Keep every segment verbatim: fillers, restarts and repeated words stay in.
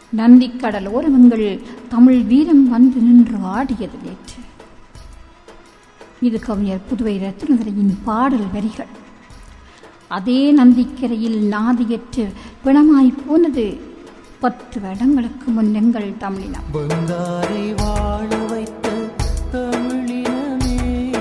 நந்திக்கடலோரம் எங்கள் தமிழ் வீரம் வந்து நின்று ஆடியது நேற்று. இது கவிஞர் புதுவை ரத்னதுரையின் பாடல் வரிகள். அதே நந்திக்கரையில் நாதியற்று பிணமாய் போனது பத்து வருடங்களுக்கு முன் எங்கள் தமிழினம். வந்தாரை வாழ வைத்த தமிழினமே,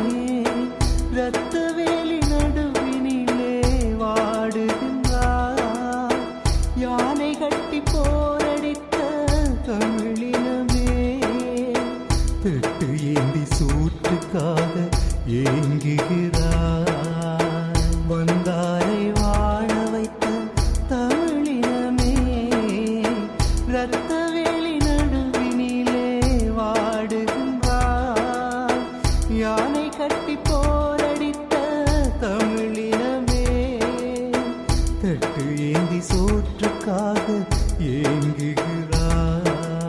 ரத்தவேலி நடுவினிலே வாடுகின்றார். யானை கட்டி போரடித்த தமிழினமே, திட்டு ஏந்தி சூற்றுக்காக ஏங்குகிறார். வந்தாரை வாழ வைத்த தமிழினமே, ரத்தவேலி நடுவினிலே வாடுகின்றார். யானை கட்டி போரடித்த தமிழினமே, தட்டு ஏந்தி சோற்றுக்காக ஏங்குகிறார்.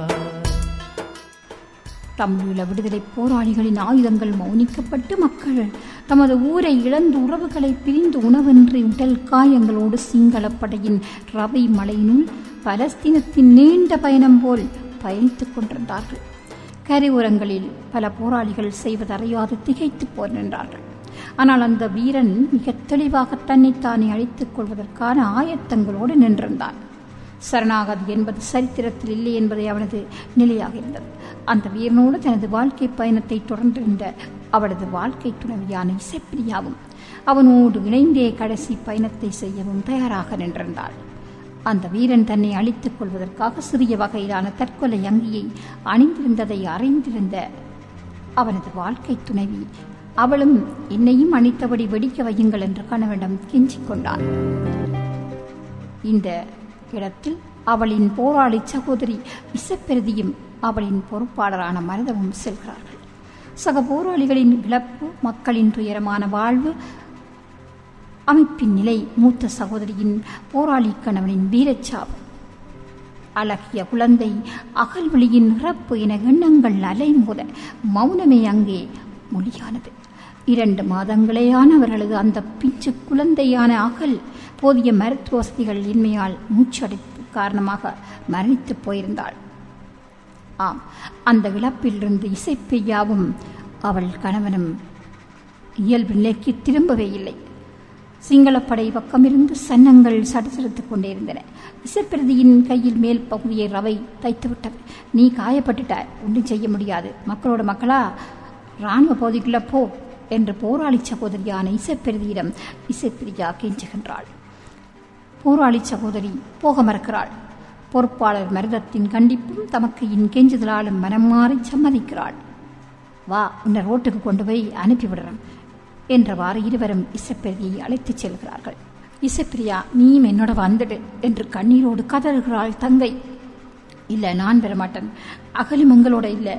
தமிழீழ விடுதலை போராளிகளின் ஆயுதங்கள் மௌனிக்கப்பட்டு மக்கள் தமது ஊரை இழந்து உறவுகளை பிரிந்து உணவின்றி உடல் காயங்களோடு சிங்களப்படையின் ரவை மலையினுள் பலஸ்தீனத்தின் நீண்ட பயணம் போல் பயணித்துக் கொண்டிருந்தார்கள். கரையோரங்களில் பல போராளிகள் செய்வதறியாது திகைத்து போர் நின்றார்கள். ஆனால் அந்த வீரன் மிக தெளிவாக தன்னைத்தானே அழித்துக் கொள்வதற்கான ஆயத்தங்களோடு நின்றிருந்தான். சரணாகதி என்பது சரித்திரத்தில் இல்லை என்பதை அவனது நிலையாக இருந்தது. அந்த வீரனோடு தனது வாழ்க்கை பயணத்தை தொடர்ந்திருந்த அவளது வாழ்க்கை துணைவியான இசைப்பிரியாவும் அவனோடு இணைந்தே கடைசி பயணத்தை செய்யவும் தயாராக நின்றிருந்தாள். அந்த வீரன் தன்னை அழித்துக் கொள்வதற்காக சிறிய வகையிலான தற்கொலை அங்கியை அணிந்திருந்ததை அறிந்திருந்த அவனது வாழ்க்கை துணைவி அவளும் என்னையும் அணித்தபடி வெடிக்க வையுங்கள் என்று கணவனிடம் கெஞ்சிக் கொண்டாள். இந்த இடத்தில் அவளின் போராளி சகோதரி விசப்பெருதியும் அவளின் பொறுப்பாளரான மருதவும் செல்கிறார்கள். சக போராளிகளின் இழப்பு, மக்களின் துயரமான வாழ்வு, அமைப்பின் நிலை, மூத்த சகோதரியின் போராளி கணவனின் வீரச்சாவு, அழகிய குழந்தை அகல்வெளியின் இறப்பு என எண்ணங்கள் அலைமோத மௌனமே அங்கே மொழியானது. இரண்டு மாதங்களேயான அவர்களது அந்த பிஞ்சு குழந்தையான அகல் போதிய மருத்துவ வசதிகள் இன்மையால் மூச்சடைப்பு காரணமாக மரணித்து போயிருந்தாள். ஆம், அந்த இழப்பிலிருந்து இசைப்பிரியாவும் அவள் கணவனும் இயல்பு நிலைக்கு திரும்பவே இல்லை. சிங்களப்படை பக்கமிருந்து சன்னங்கள் சடசடுத்துக் கொண்டே இருந்தன. இசைப்பிரதியின் கையில் மேல் பகுதியை ரவை தைத்துவிட்டது. நீ காயப்பட்டுட்டாய், ஒன்றும் செய்ய முடியாது, மக்களோட மக்களா இராணுவ பகுதிக்குள்ள போ என்று போராளி சகோதரியான இசைப்பிரதியிடம் இசைப்பிரியா கெஞ்சுகின்றாள். போராளி சகோதரி போக மறுக்கிறாள். பொறுப்பாளர் மருதத்தின் கண்டிப்பும் தமக்கையின் கெஞ்சுதலாலும் மனம் மாறி சம்மதிக்கிறாள். வா, உன்னை ரோட்டுக்கு கொண்டு போய் அனுப்பிவிடுறேன் என்றவாறு இருவரும் இசைப்பிரியை அழைத்துச் செல்கிறார்கள். இசைப்பிரியா, நீயும் என்னோட வந்துடு என்று கண்ணீரோடு கதறுகிறாள் தங்கை. இல்லை, நான் வரமாட்டேன், அகலும் எங்களோட இல்லை.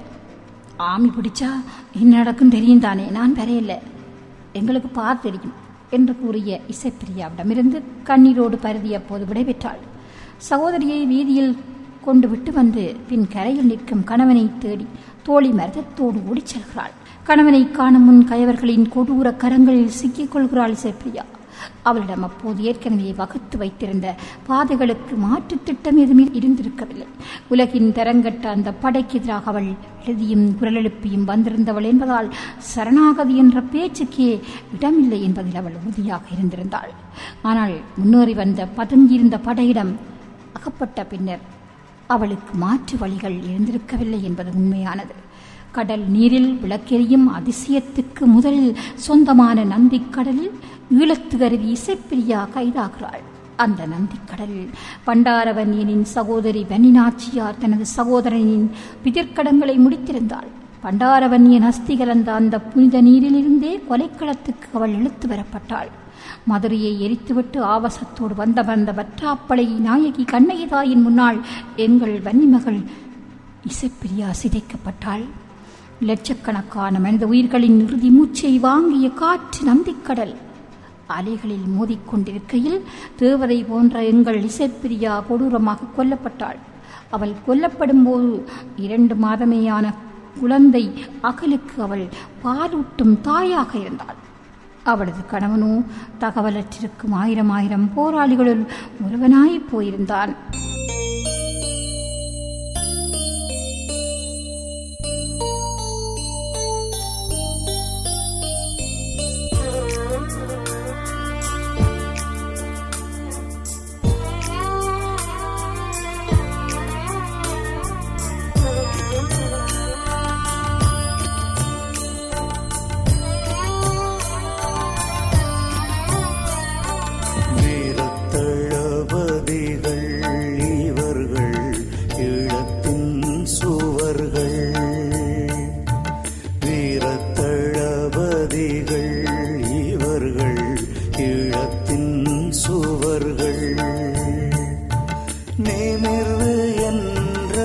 ஆமி பிடிச்சா என்ன நடக்கும் தெரியும் தானே, நான் வரையில்லை, எங்களுக்கு பார் தெரியும் என்று கூறிய இசைப்பிரியாவிடமிருந்து கண்ணீரோடு பருதிய போது விடைபெற்றாள். சகோதரியை வீதியில் கொண்டு விட்டு வந்து பின் கரையில் நிற்கும் கணவனை தேடி தோழி மருதத்தோடு ஓடிச் செல்கிறாள். கணவனை காணும் முன் கயவர்களின் கொடூர கரங்களில் சிக்கிக் கொள்கிறாள் இசைப்பிரியா. அவளிடம் அப்போது ஏற்கனவே வகுத்து வைத்திருந்த பாதைகளுக்கு மாற்று திட்டம் எதுவுமே இருந்திருக்கவில்லை. உலகின் தரங்கட்ட அந்த படைக்கு எதிராக அவள் எழுதியும் குரல் எழுப்பியும் வந்திருந்தவள் என்பதால் சரணாகதி என்ற பேச்சுக்கே இடமில்லை என்பதில் அவள் உறுதியாக இருந்திருந்தாள். ஆனால் முன்னேறி வந்த பதுங்கியிருந்த படையிடம் அகப்பட்ட பின்னர் அவளுக்கு மாற்று வழிகள் இருந்திருக்கவில்லை என்பது உண்மையானது. கடல் நீரில் விளக்கெரியும் அதிசயத்துக்கு முதலில் சொந்தமான நந்திக்கடலில் ஈழத்து அருவி இசைப்பிரியா கைதாகிறாள். அந்த நந்திக்கடலில் பண்டாரவன்யனின் சகோதரி வன்னிநாச்சியார் தனது சகோதரனின் பிதிர்க்கடங்களை முடித்திருந்தாள். பண்டாரவன்யன் அஸ்தி கலந்த அந்த புனித நீரிலிருந்தே கொலைக்களத்துக்கு அவள் இழுத்து வரப்பட்டாள். மதுரையை எரித்துவிட்டு ஆவசத்தோடு வந்த வந்த வற்றாப்பளை நாயகி கண்ணகிதாயின் முன்னாள் எங்கள் வன்னிமகள் இசைப்பிரியா சிதைக்கப்பட்டாள். லட்சக்கணக்கான மனித உயிர்களின் இறுதி மூச்சை வாங்கிய காற்று நந்திக்கடல் அலைகளில் மோதிக்கொண்டிருக்கையில் தேவதை போன்ற எங்கள் இசைப்பிரியா கொடூரமாக கொல்லப்பட்டாள். அவள் கொல்லப்படும் போது இரண்டு மாதமேயான குழந்தை அகலுக்கு அவள் பாலூட்டும் தாயாக இருந்தாள். அவளது கணவனோ தகவலற்றிருக்கும் ஆயிரம் ஆயிரம் போராளிகளுள் ஒருவனாய் போயிருந்தான்.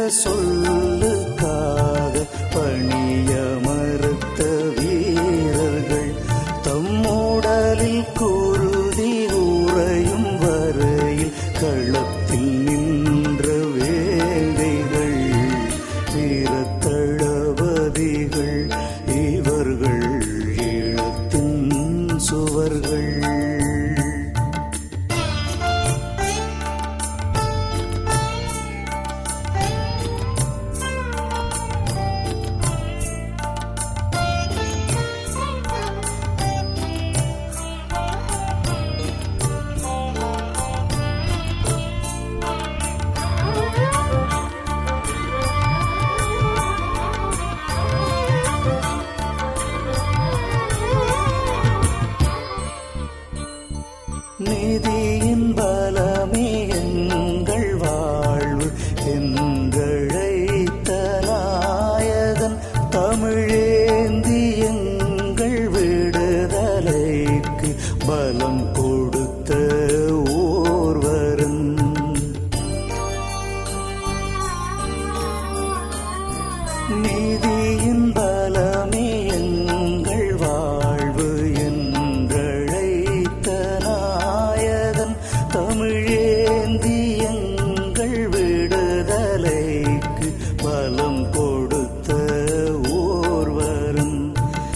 சொல்லுக்காக பணிய மறுத்த வீரர்கள் தம்முடலில் குருதி உறையும் வரையில் களத்தில் நின்ற வேங்கைகள் வீரத்தளபதிகள் இவர்கள் ஈழத்தின் சுவர்கள். நீதியின் பலமே எங்கள் வாழ்வு என்றழைத்த நாயகன் தமிழேந்தி எங்கள் விடுதலைக்கு பலம் கொடுத்த ஓர்வரன். நீதியின் பலமே எங்கள் வாழ்வு என்றழைத்த நாயகன் தமிழேந்தி எங்கள் விடுதலைக்கு பலம் கொடுத்த ஓர்வரும்.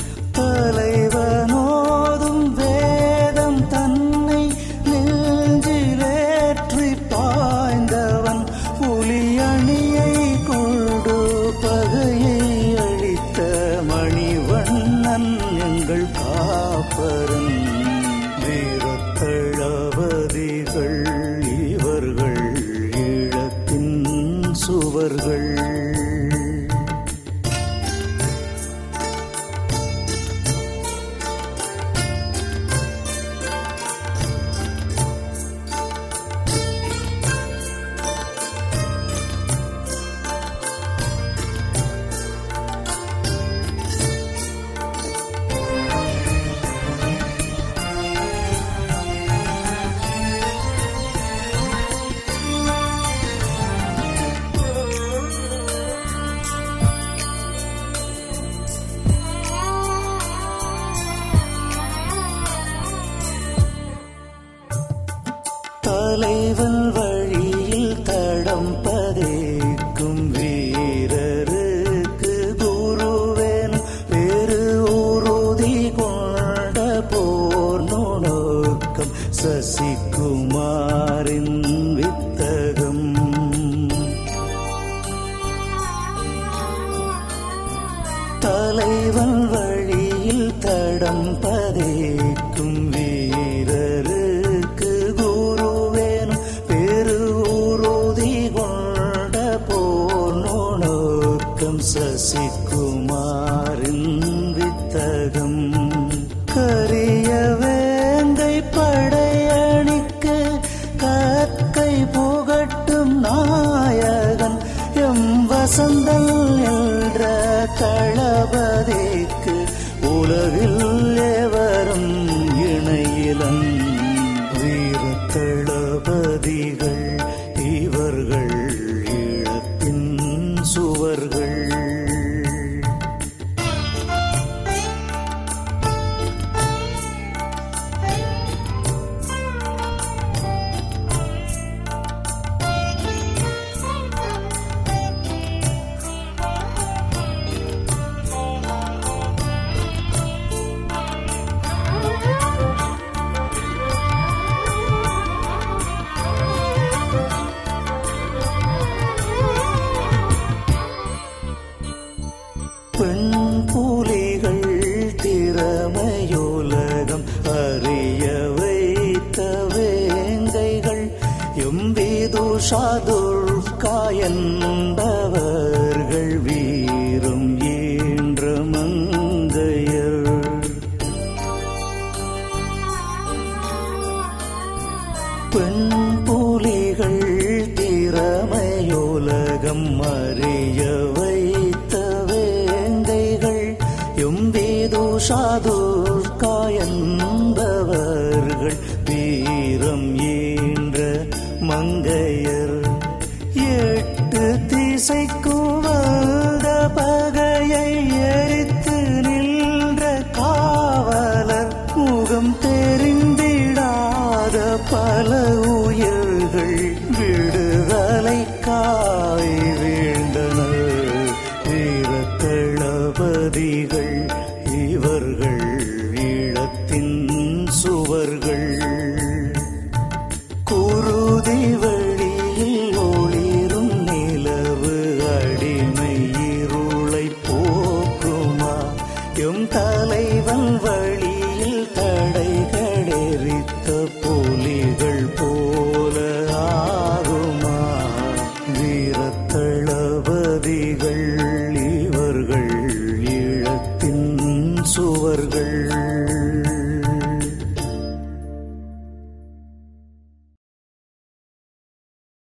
தலைவனோதும் வேதம் தன்னை நெஞ்சிலேற்றி பாய்ந்தவன் புலியணியை கொண்டு பகையை அழித்த மணிவண்ணன் எங்கள் காப்பரன். வீரத்தளபதிகள் இவர்கள் ஈழத்தின் சுவர்கள். தலைவன் வழியில் தடம் பதைக்கும் வீரருக்கு குருவேன் வேறு உறுதி கொண்ட போர் நுணுக்கம் சசிகுமாரின் வித்தகம். தலைவன் வழியில் தடம் பதைக்கும் வீரருக்கு குருவேன் பெரு உறுதி கொண்ட போர் நுணுக்கம் சசிகுமாரின் வித்தகம். கரிய வேங்கை படையணிக்கு கற்கை புகட்டும் நாயகன் எம் வசந்தல் என்ற தளபதிக்கு உலகில் எவரும் இணையிலன். வீரத்தளபதிகள் இவர்கள் ஈழத்தின் சுவர்கள். பெண் புலிகள் திறமையுலகம் அறிய வைத்த வேங்கைகள் எம்பிதுஷாதுர்கா என்பவர்கள் வீரம் ஈன்ற மங்கையர். பெண் புலிகள் திறமையுலகம் அறிய வைத்த வேங்கைகள் எம்பிதுஷாதுர்கா என்பவர்கள் வீரம் ஈன்ற மங்கையர். எட்டு திசை இசைக்கும் வந்த பகை